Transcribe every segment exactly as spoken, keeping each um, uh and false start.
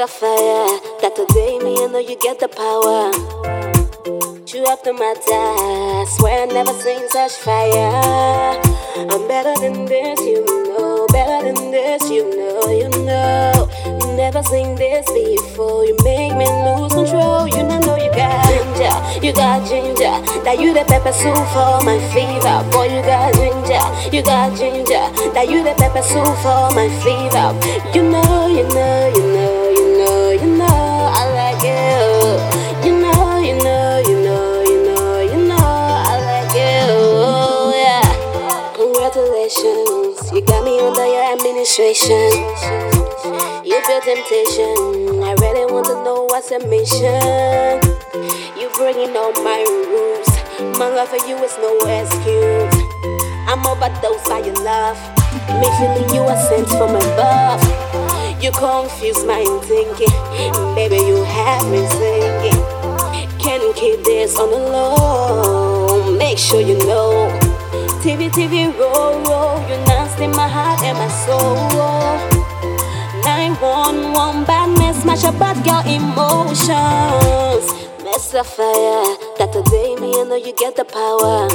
Mister Fire, that today me I know you get the power. True up to my die, swear I never seen such fire. I'm better than this, you know. Better than this, you know, you know. Never seen this before. You make me lose control. You know, know you got ginger, you got ginger. That you the pepper soup for my fever. Boy, you got ginger, you got ginger. That you the pepper soup for my fever. You know, you know, you know, you know, you know, I like you. You know, you know, you know, you know, you know, I like you. Oh, yeah. Congratulations, you got me under your administration. You feel temptation, I really want to know what's your mission. You bringing all my rules, my love for you is no excuse. I'm overdosed by your love, me feeling you are sent from above. You confuse my thinking, baby you have me singing. Can't keep this on the low, make sure you know. T V, T V, roll, roll, you nasty my heart and my soul. nine one one badness, smash a bad girl emotions. Mister Fire, that today me I know you get the power.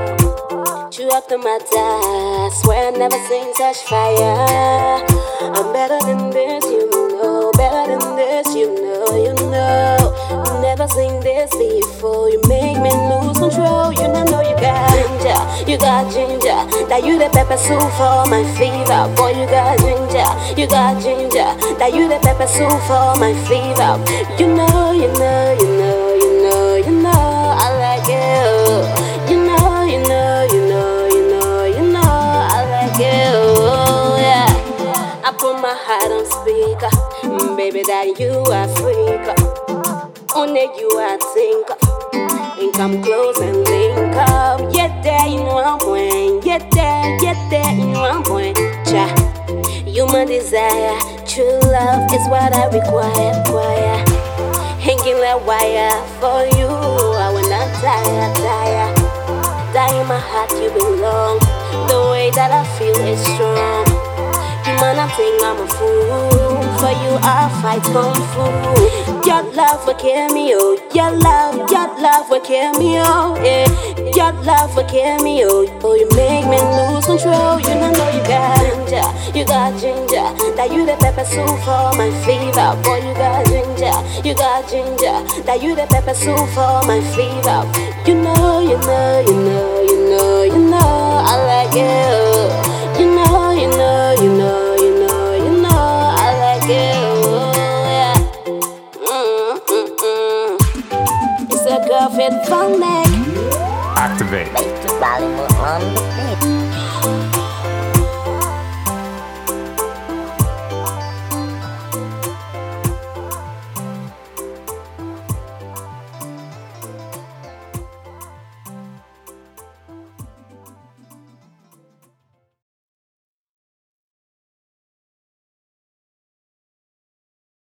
True up to my die, swear I never seen such fire. I'm better than this, you know. Better than this, you know, you know. Never seen this before. You make me lose control. You know, know you got ginger, you got ginger. That you the pepper soup for my fever. Boy, you got ginger, you got ginger. That you the pepper soup for my fever. You know, you know, you know, you know, you know, I like you. You know, you know, you know, you know, you know, I like you. Oh, yeah. I put my heart on speaker, mm, baby, that you are freak. Only you I think, and come close and link up. Yeah, there in one point, yeah, there, yeah, there in one point. Cha, you my desire, true love is what I require, require. Hanging like wire for you, I will not tire, tire. Die in my heart, you belong. The way that I feel is strong. You man, I think I'm a fool. For you, I'll fight kung fu. Your love will kill me, oh. Your love, your love will kill me, oh. Yeah. Your love will kill me, oh. Oh, you make me lose control. You know, know you got ginger, you got ginger. That you the pepper soup for my fever. Boy, you got ginger, you got ginger. That you the pepper soup for my fever. You know, you know, you know, you know, you know, I like you. You know, you know, you know, you know, you know, I like you. Oh, yeah. Mm, mm, mm. It's a girl fit phone neck. Activate. Make the volume on the beat.